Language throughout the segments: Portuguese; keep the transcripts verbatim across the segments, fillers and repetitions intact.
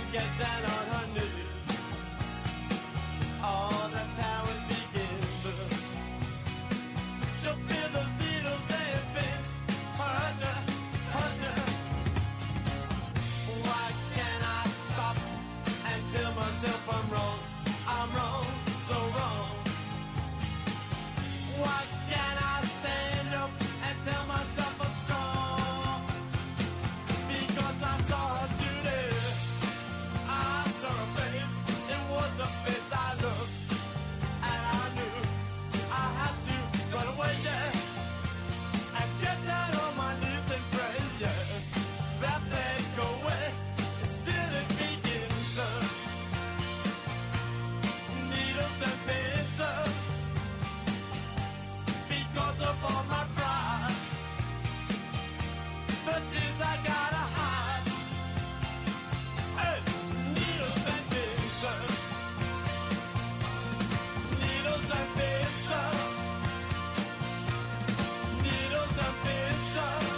get down on her knees. Oh, that's how it begins. She'll feel those needles and pins hurt her, hurt her. Why can't I stop and tell myself I'm wrong? I'm wrong, so wrong. Why can't I stand up and tell myself I'm strong? Because I saw her today. I saw her face. It was the face I looked, and I knew I had to run away, yeah, and get down on my knees and pray, yeah, that they'd go away. And still it begins. Uh, needles and pins. Uh, because of all my pride, the tears I gotta hide. Hey, needles and pins. Uh, needles and pins. Uh, needles and pins. Uh,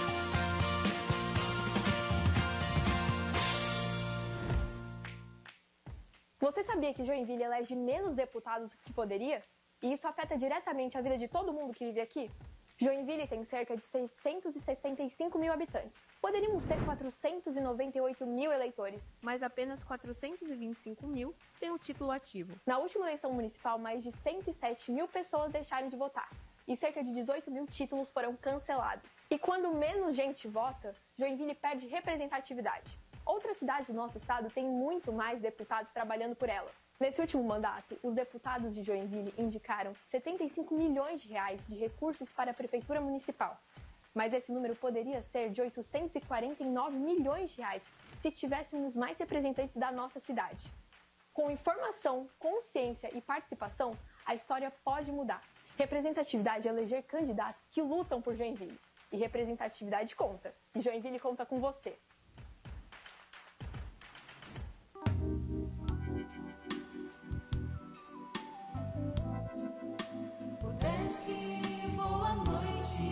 Você sabia que Joinville elege menos deputados do que poderia? E isso afeta diretamente a vida de todo mundo que vive aqui? Joinville tem cerca de seiscentos e sessenta e cinco mil habitantes. Poderíamos ter quatrocentos e noventa e oito mil eleitores, mas apenas quatrocentos e vinte e cinco mil têm o título ativo. Na última eleição municipal, mais de cento e sete mil pessoas deixaram de votar e cerca de dezoito mil títulos foram cancelados. E quando menos gente vota, Joinville perde representatividade. Outras cidades do nosso estado têm muito mais deputados trabalhando por elas. Nesse último mandato, os deputados de Joinville indicaram setenta e cinco milhões de reais de recursos para a prefeitura municipal. Mas esse número poderia ser de oitocentos e quarenta e nove milhões de reais se tivéssemos mais representantes da nossa cidade. Com informação, consciência e participação, a história pode mudar. Representatividade é eleger candidatos que lutam por Joinville. E representatividade conta. E Joinville conta com você. Boa noite.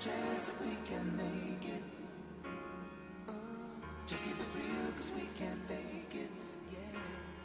chance that we can make it. Uh, just keep it real, cause we can't fake it, yeah.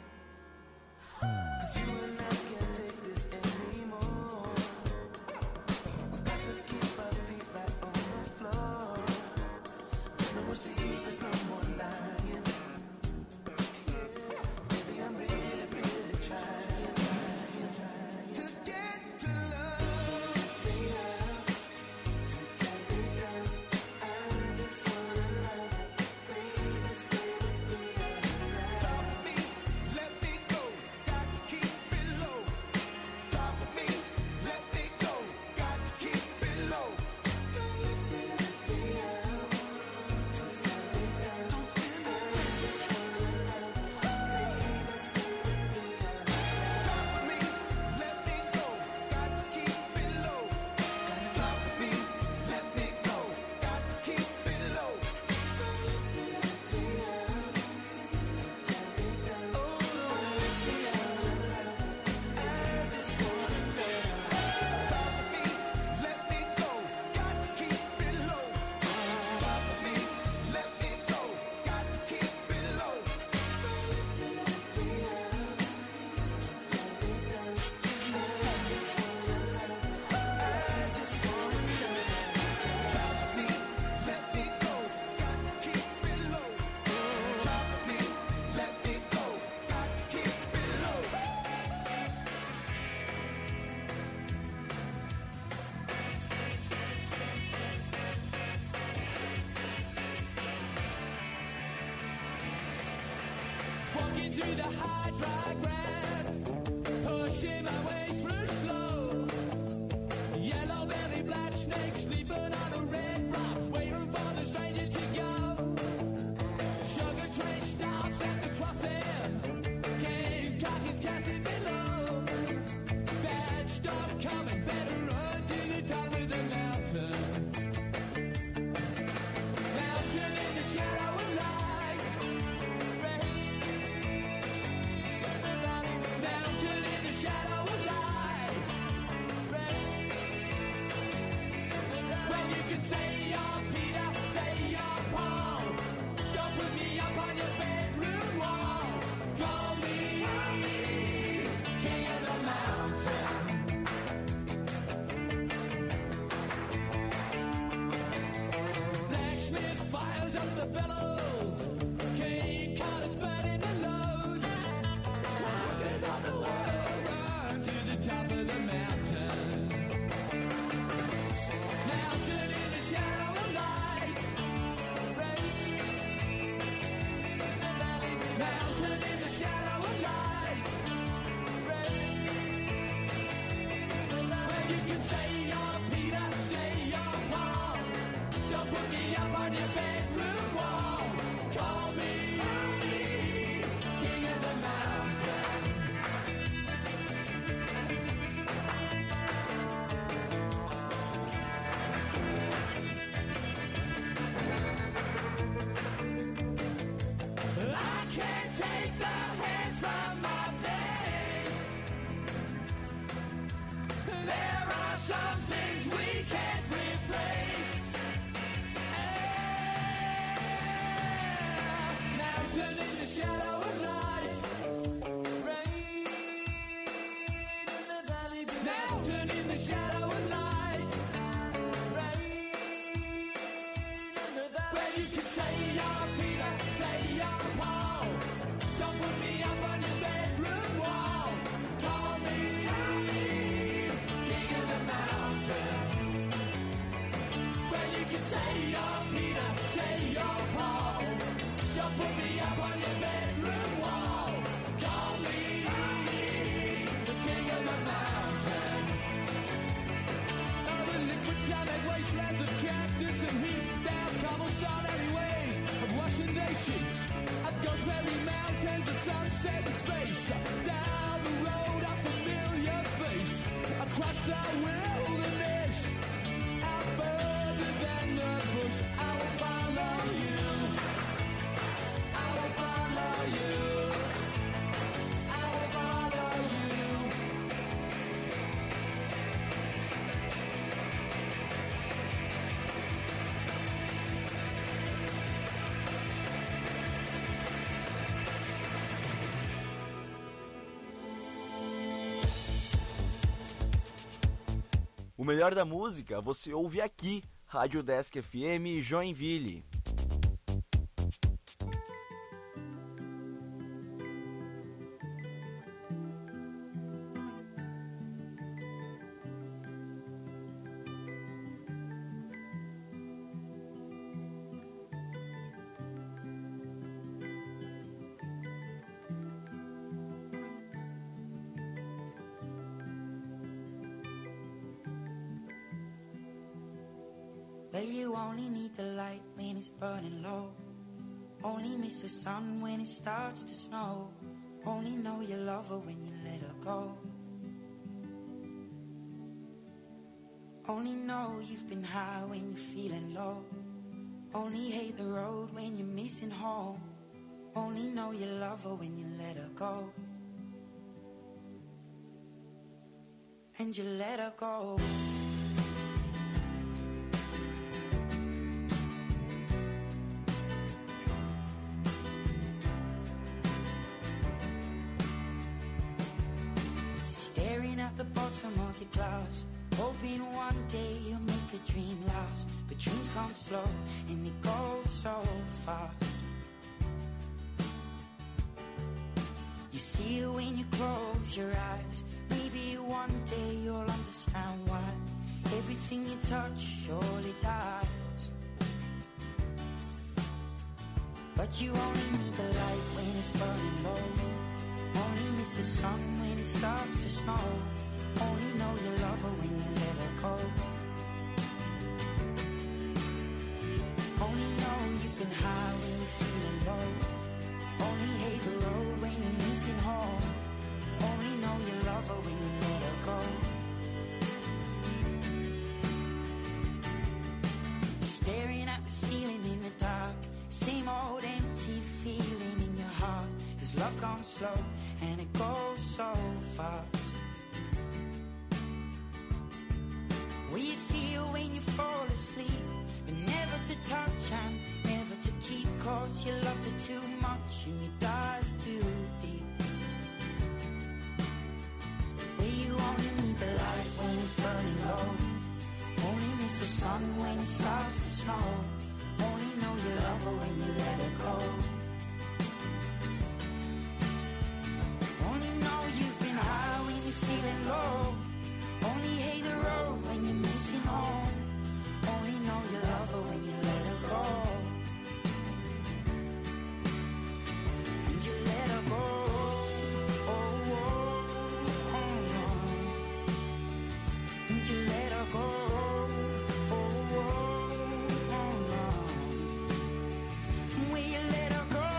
Cause you and I can't take this anymore. We've got to keep our feet right on the floor. There's no more secrets, no more lying. Yeah, baby, I'm really, really trying, trying, trying to get to love me up, to take me down. I just wanna love it, baby, stay with me underground. Drop me, let me go, got to keep it low. Drop me, let me go, got to keep it low. Don't lift me, lift me up, to take me down. I just wanna love it, baby, stay with me underground. Drop me, let me go, got to keep it low. Drop me, let me go, got to keep it low. Don't lift me, lift me up, to take me down. I just wanna love it, I just wanna love it. Drop me, let me go, got to keep it low. Drop me, let me go, got to keep it low. Don't lift me, lift me up, to take me down. I just wanna love it, I just wanna love it. Drop me, let me go, got to keep it low. Drop me, let me go, got to keep it low. Walking through the high dry grass, pushing my way through slow. Yellow belly black snake sleeping on a red rock, waiting for the stranger to go. Sugar train stops at the crossing, cane cockey's casting below. Bad stuff coming, better run to the top of the mountain. Mountain in the shadow of light. Mountain in the shadow of light. Well, you can say you're Peter, say you're Paul. Don't put me up on your bedroom wall. Call me king of the mountain. Blacksmith fires up the bellows. Cane cutters burning the load. Waters on the water run to the top of the mountain. Mountain in the shadow of light. Mountain in the shadow of light. Well, you can say you're Peter, say you're Paul. Don't put me up on your bedroom wall. Call me king of the mountain. I can't take the hands from my face. There are some things we can't replace. Mountain in the shadow of light. Mountain in the shadow of light. Well, you can say you're Peter, say you're Paul. Don't put me up on your bedroom wall. Call me king of the mountain. Well, you can say you're Peter, say you're Paul. Don't put me up on your bedroom wall. Call me the king of the mountain. Over liquid tonic wastelands of cactus and heat, down cobblestone alleyways of Washington sheets. Of Gooseberry mountains, a sunset in space. Down the road, a familiar face. Across the wilderness, out further than the bush. melhor da música você ouve aqui, Rádio Desk F M Joinville. Well, you only need the light when it's burning low. Only miss the sun when it starts to snow. Only know you love her when you let her go. Only know you've been high when you're feeling low. Only hate the road when you're missing home. Only know you love her when you let her go. And you let her go. Staring at the bottom of your glass, hoping one day you'll make a dream last. But dreams come slow and they go so fast. You see it when you close your eyes. Maybe one day you'll understand why everything you touch surely dies. But you only need the light when it's burning low. Only miss the sun when it starts to snow. Only know you love her when you let her go. Only know you've been high when you're feeling low. Only hate the road when you're missing home. Only know you love her when you let her go. Staring at the ceiling in the dark, same old empty feeling in your heart. Cause love comes slow and it goes so fast. Will you see her when you fall asleep, but never to touch and never to keep? Cause you loved her too much and you dive too deep. Will you only need the light when it's burning low? Only miss the sun when it starts to snow. Only know you love her when you let her go. Only know you've been high when you're feeling low. Only hate the road when you're missing home. Only know you love her when you let her go. And you let her go. Oh, oh, oh, oh. And you let her go. Oh, oh, oh, oh. Will you let her go?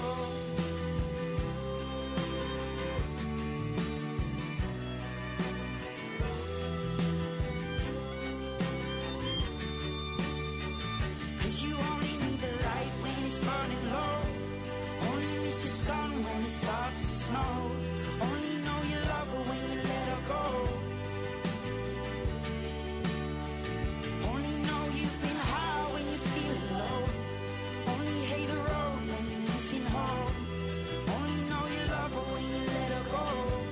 Cause you only need the light when it's burning low. Only miss the sun when it starts to snow. Only know you love her when you let her go. Only know you've been high when you're feeling low. Only hate the road when you're missing home. Only know you love her when you let her go.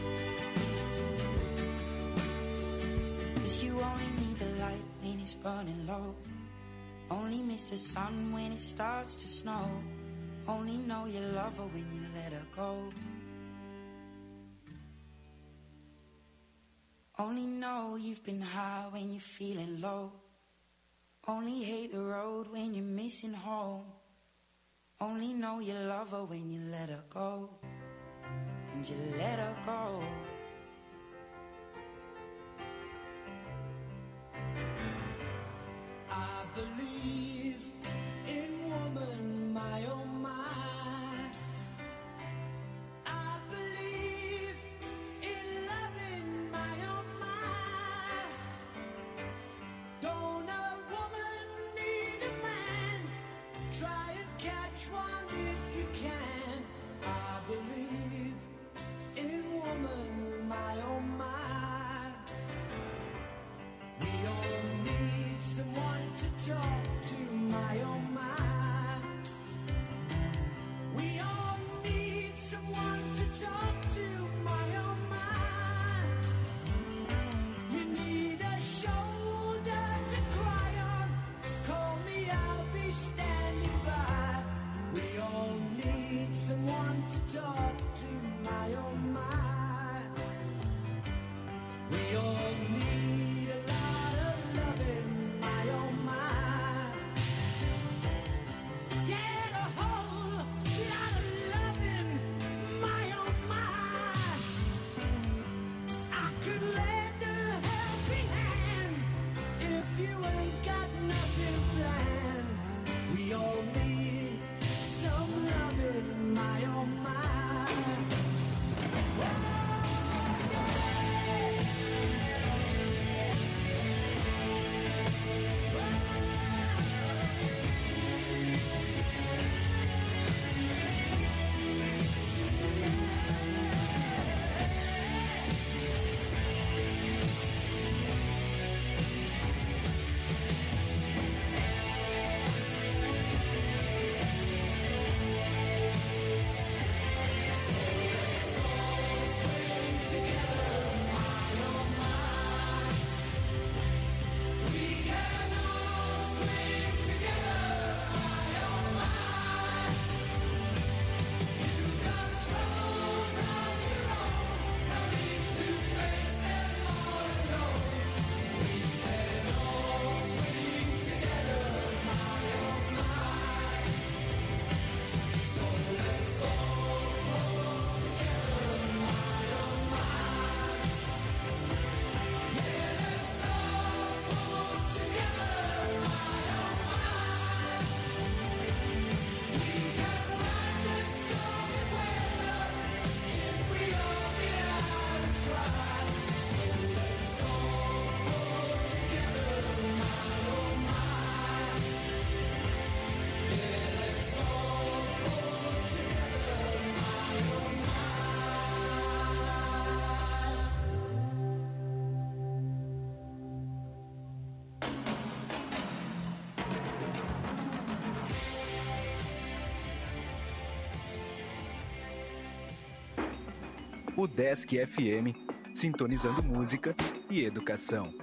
Cause you only need the light when it's burning low. Only miss the sun when it starts to snow. Only know you love her when you let her go. Only know you've been high when you're feeling low. Only hate the road when you're missing home. Only know you love her when you let her go. And you let her go. I believe in woman, my oh my. I believe in loving, my oh my. Don't a woman need a man? Try and catch one if you can. I believe in woman, my oh my. We all need someone to talk to. o Desk F M, sintonizando música e educação.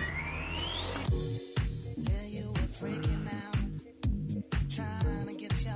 Yeah, you were freaking out, trying to get your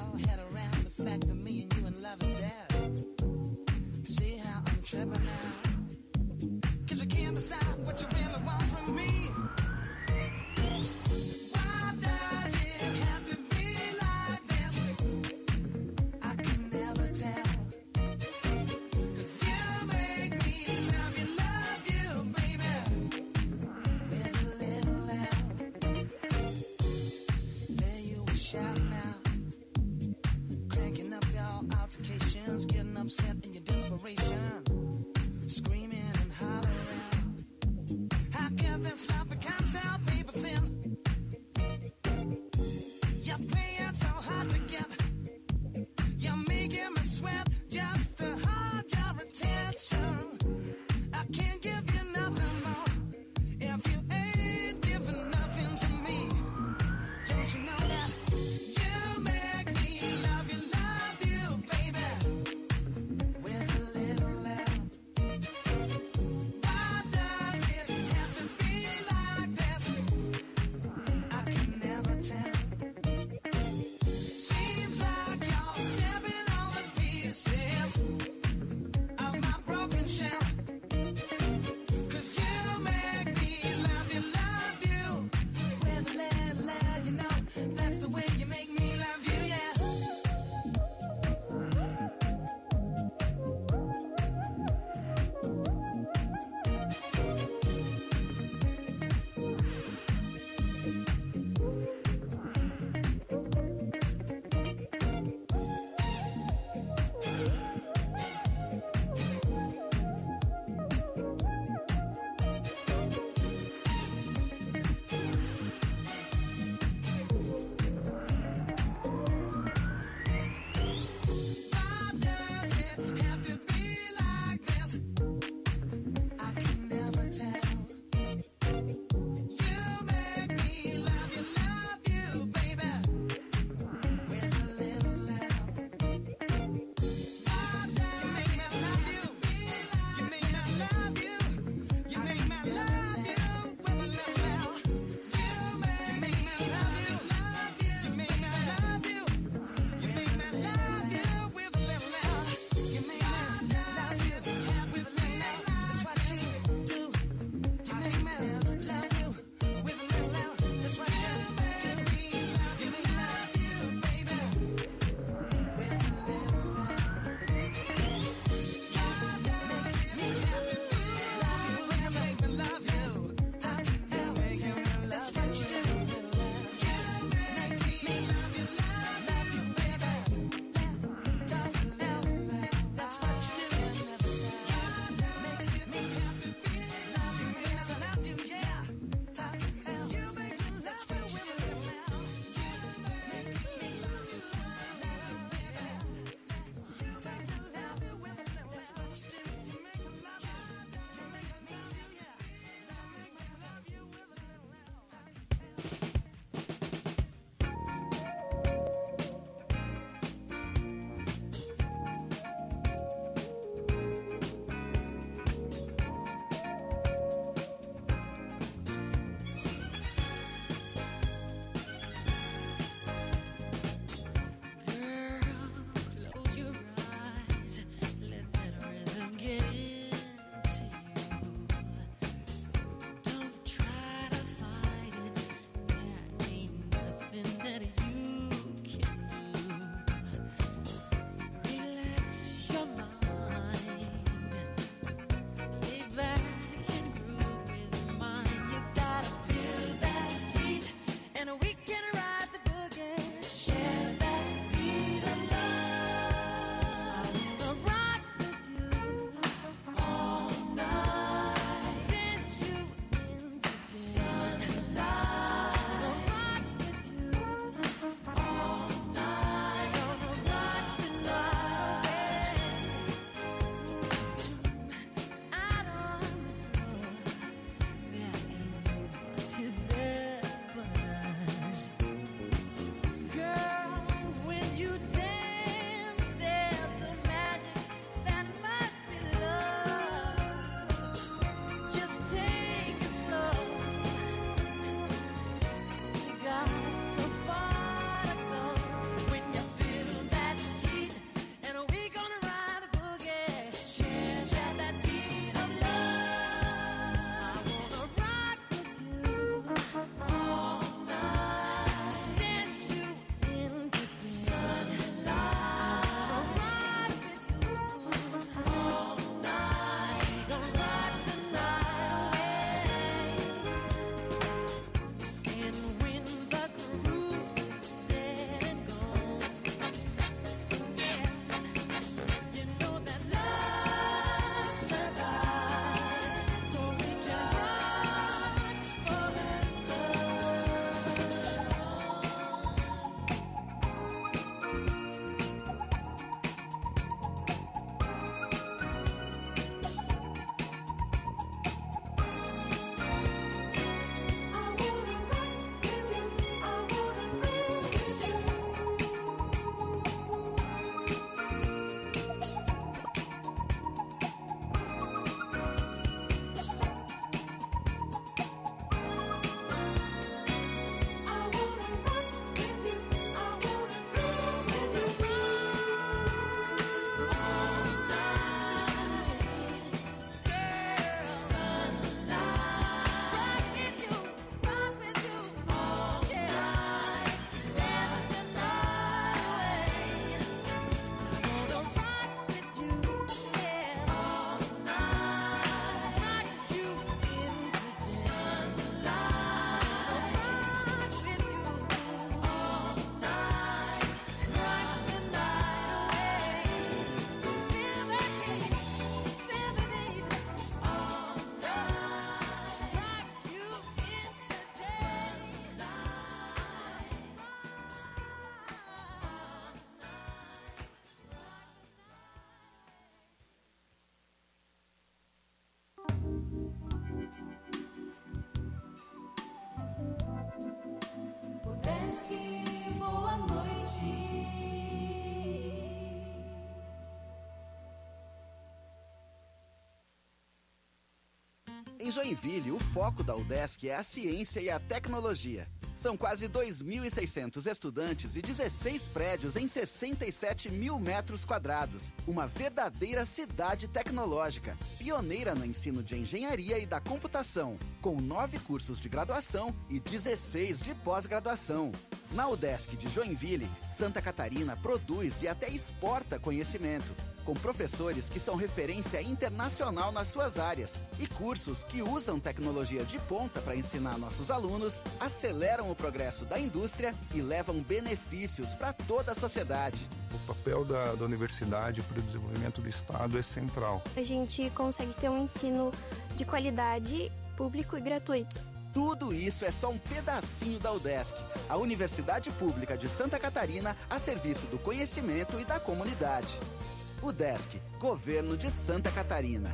Em Joinville, o foco da UDESC é a ciência e a tecnologia. São quase dois mil e seiscentos estudantes e dezesseis prédios em sessenta e sete mil metros quadrados. Uma verdadeira cidade tecnológica, pioneira no ensino de engenharia e da computação, com nove cursos de graduação e dezesseis de pós-graduação. Na UDESC de Joinville, Santa Catarina produz e até exporta conhecimento, com professores que são referência internacional nas suas áreas e cursos que usam tecnologia de ponta para ensinar nossos alunos, aceleram o progresso da indústria e levam benefícios para toda a sociedade. O papel da, da universidade para o desenvolvimento do Estado é central. A gente consegue ter um ensino de qualidade, público e gratuito. Tudo isso é só um pedacinho da UDESC, a Universidade Pública de Santa Catarina a serviço do conhecimento e da comunidade. UDESC, Governo de Santa Catarina.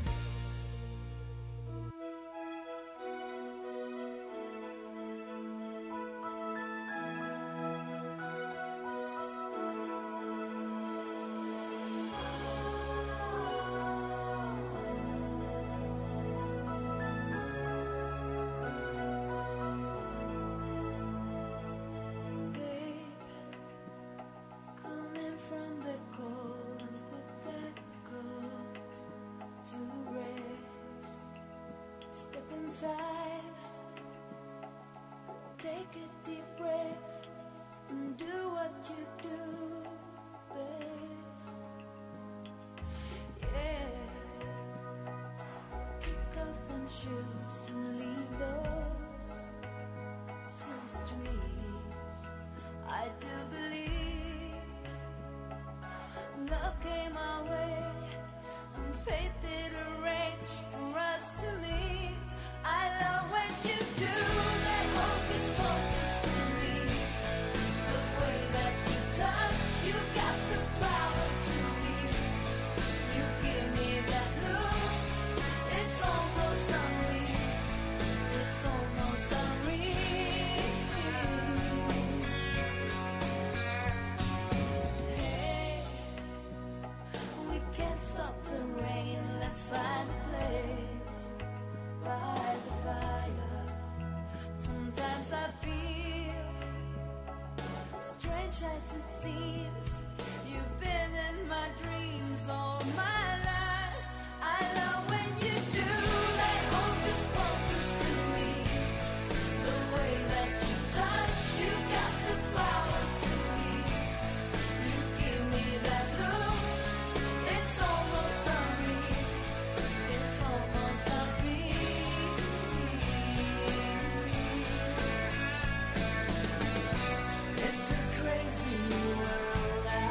Take a deep breath and do what you do best. Yeah. Kick off them shoes and leave those city streets. I do believe love came my way and fate did arrange for us to meet. I love when you do that hocus pocus to me. The way that you touch, you got the power to leave. You give me that look, it's almost unreal. It's almost unreal. Hey, we can't stop the rain, let's find a place by the fire. Sometimes I feel strange as it seems. You've been in my dreams all my life. I love when you do that hocus pocus to me. The way that you touch, you got the power to leave. You give me that look, it's almost unreal. It's almost unreal. It's a crazy world.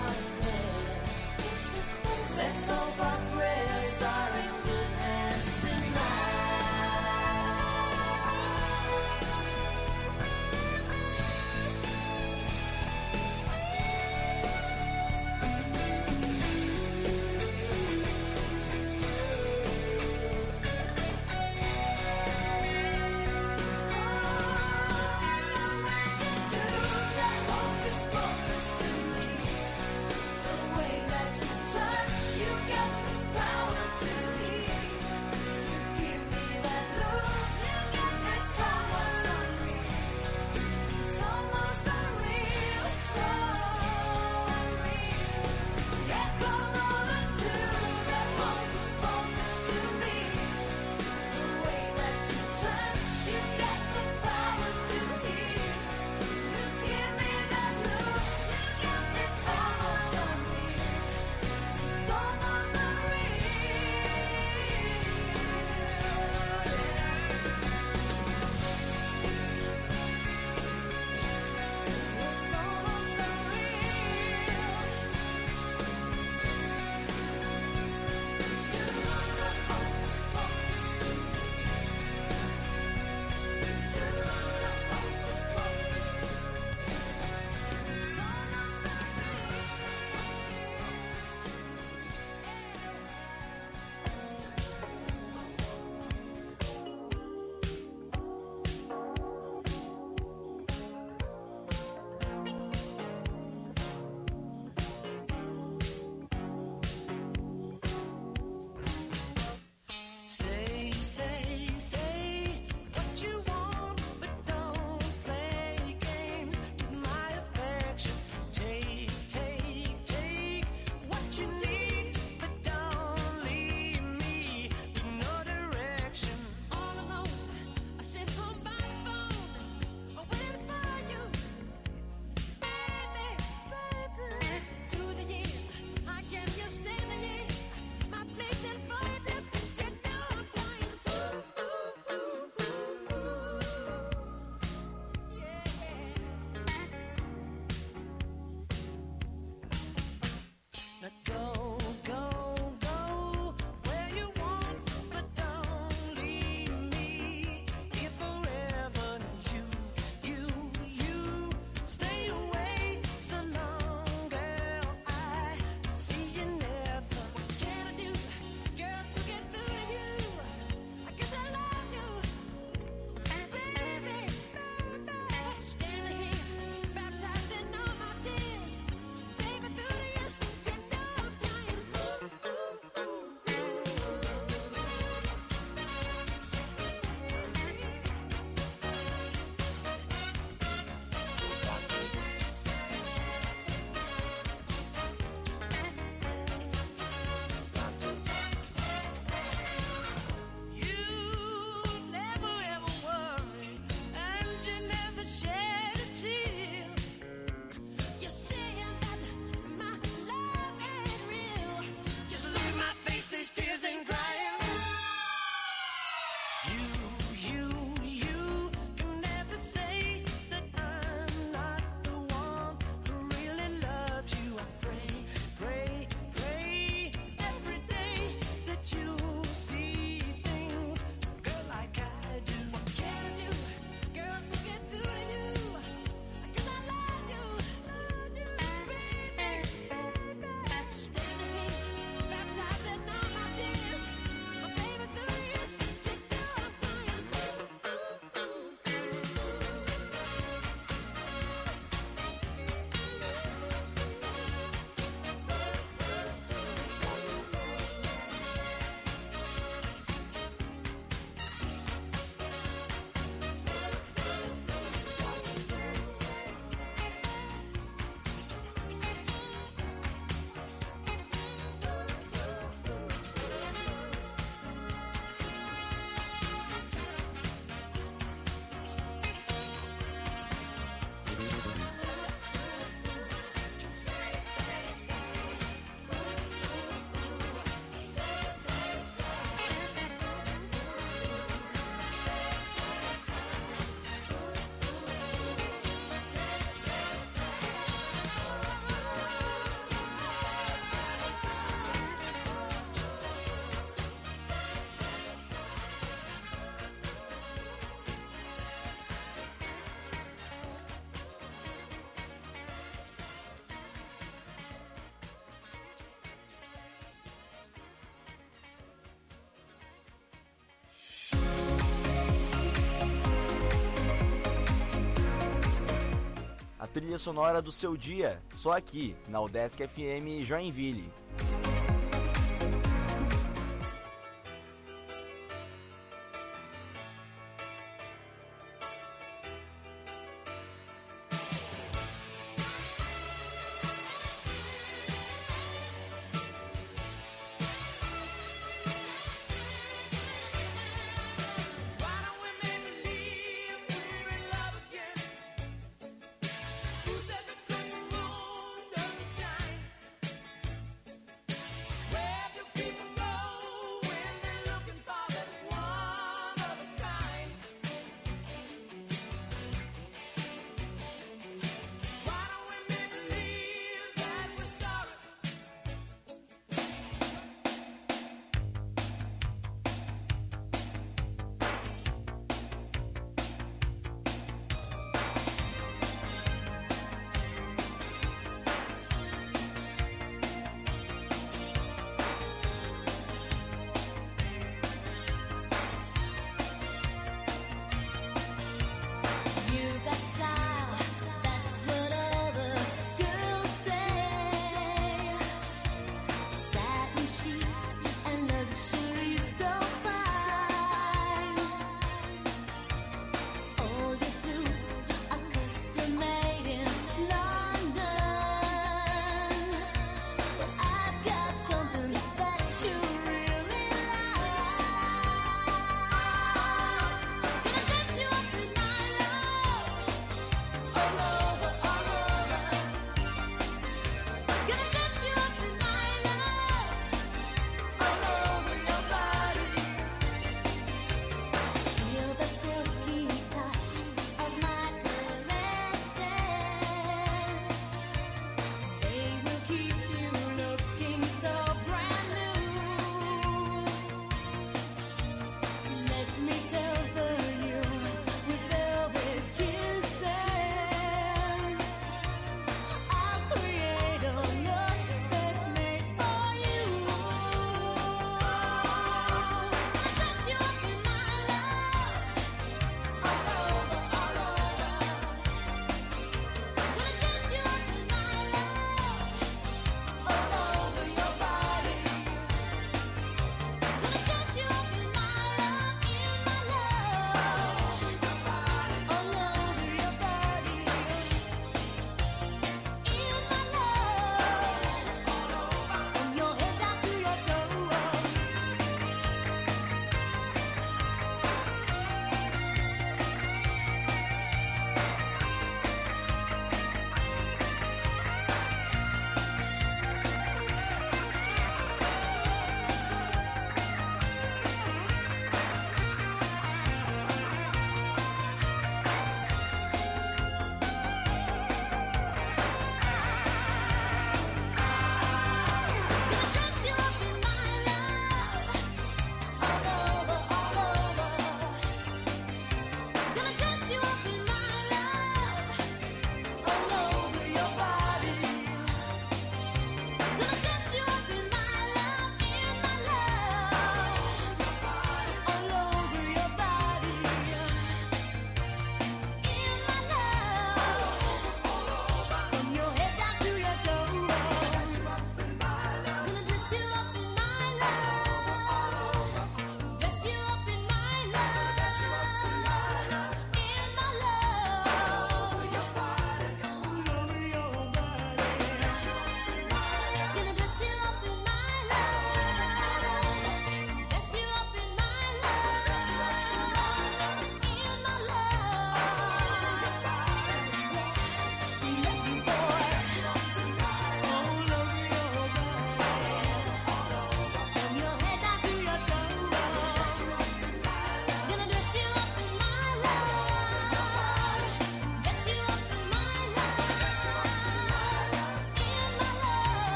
trilha sonora do seu dia, só aqui, na Udesc F M Joinville. Who said the moon doesn't shine?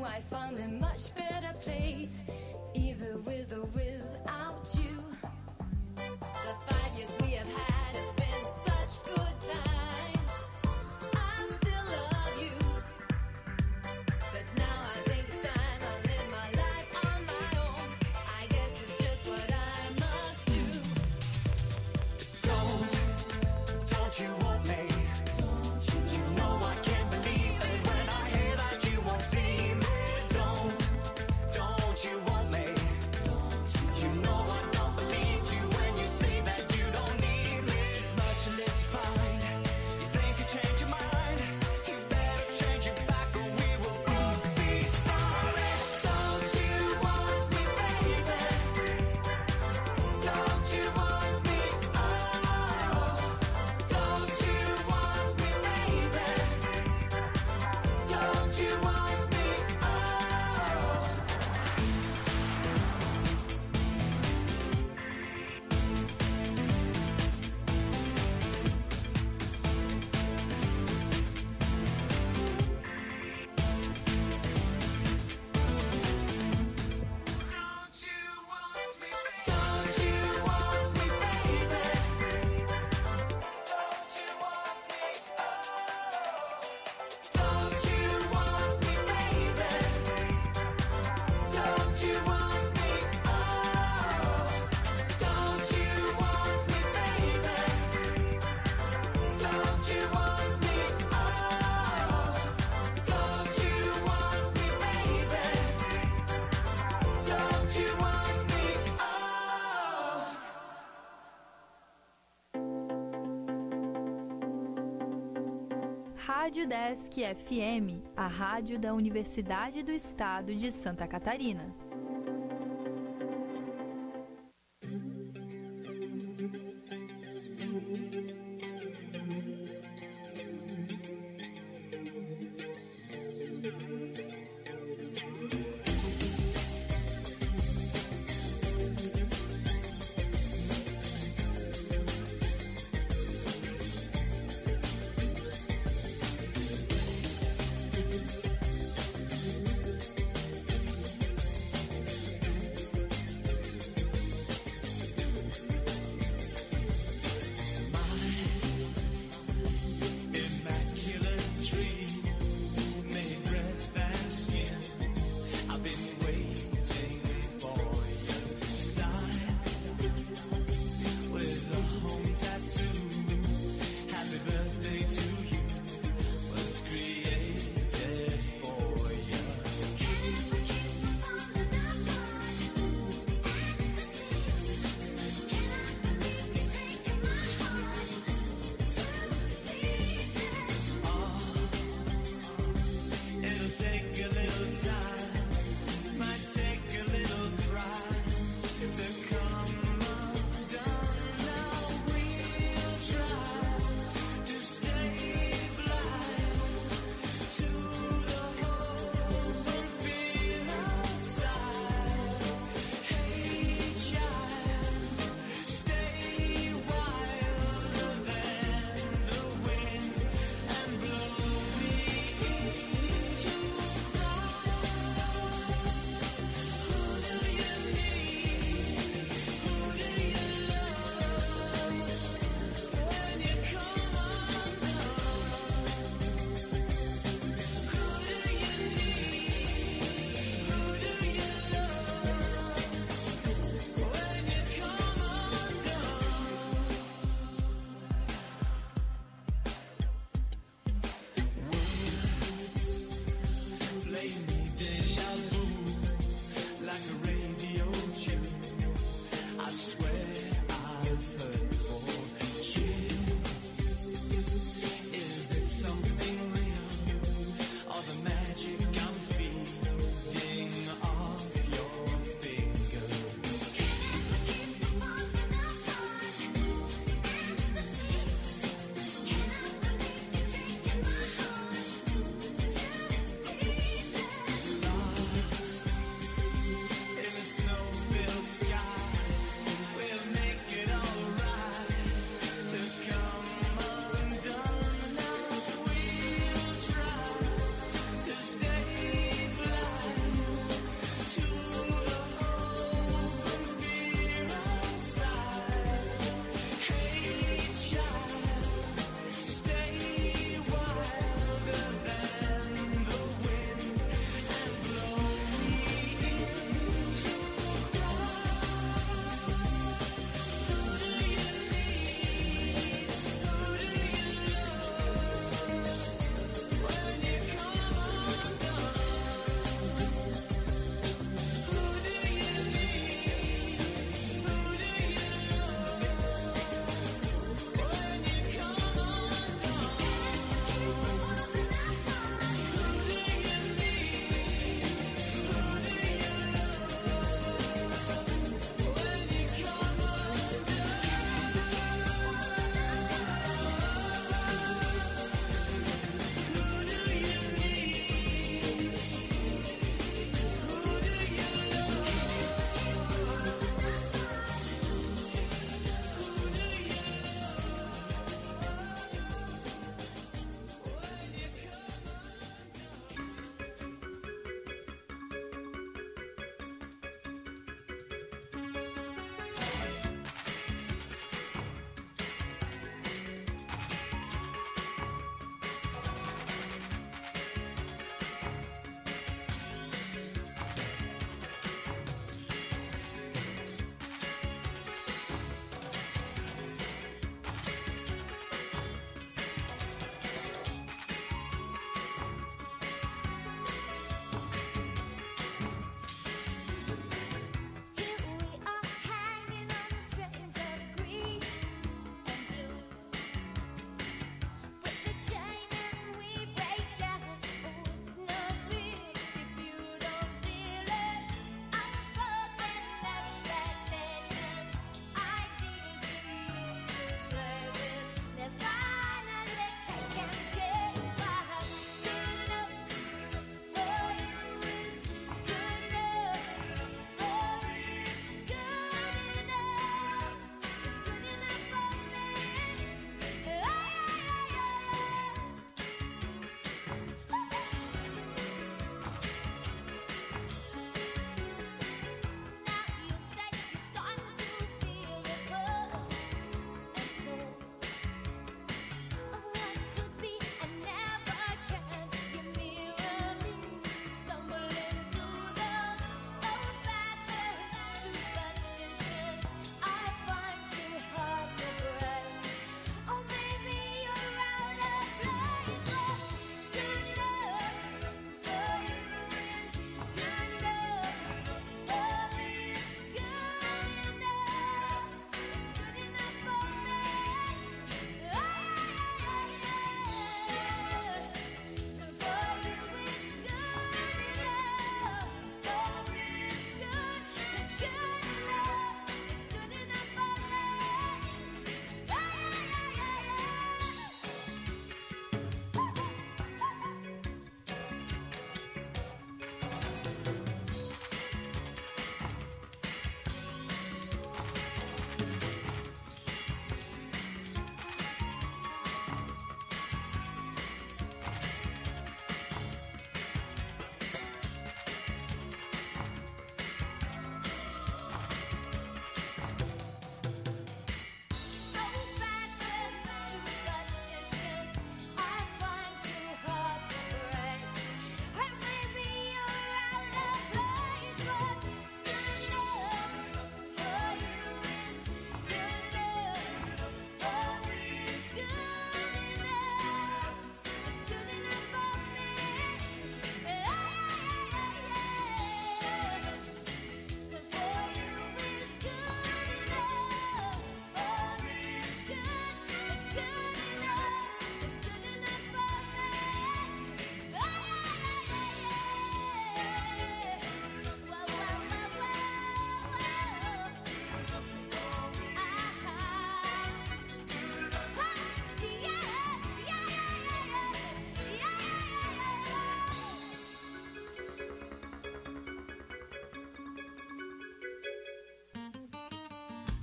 I found a much better place, either with or without you. The five years we have had has been such good times. I still love you, but now I think it's time I live my life on my own. I guess it's just what I must do. Don't, don't you want me? You know I can't believe it when I hear that you won't see me. Don't, don't you want me? You know I don't believe you when you say that you don't need me. It's much too late to find. You think you change your mind? You better change it back or we will both be sorry. Don't you want me, baby? Don't you want me? Oh, don't you want me, baby? Don't you want me? Oh. Don't you want me, baby? Don't you want me? Oh. Don't you want me, baby? Don't you want me? Oh. Don't you want me, baby? Don't you want me? Oh. Don't you want me, baby? Don't you want me? Oh. Rádio Desk F M, a rádio da Universidade do Estado de Santa Catarina.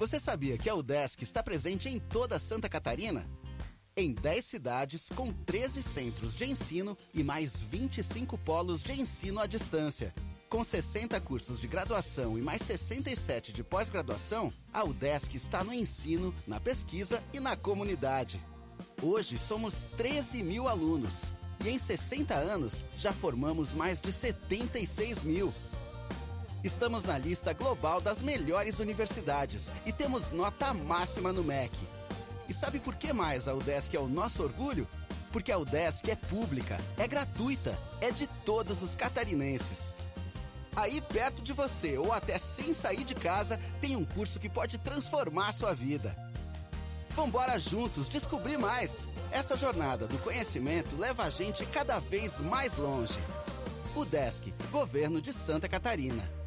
Você sabia que a UDESC está presente em toda Santa Catarina? Em dez cidades, com treze centros de ensino e mais vinte e cinco polos de ensino à distância. Com sessenta cursos de graduação e mais sessenta e sete de pós-graduação, a UDESC está no ensino, na pesquisa e na comunidade. Hoje somos treze mil alunos e em sessenta anos já formamos mais de setenta e seis mil. Estamos na lista global das melhores universidades e temos nota máxima no M E C. E sabe por que mais a UDESC é o nosso orgulho? Porque a UDESC é pública, é gratuita, é de todos os catarinenses. Aí perto de você ou até sem sair de casa, tem um curso que pode transformar a sua vida. Vambora juntos descobrir mais! Essa jornada do conhecimento leva a gente cada vez mais longe. UDESC, Governo de Santa Catarina.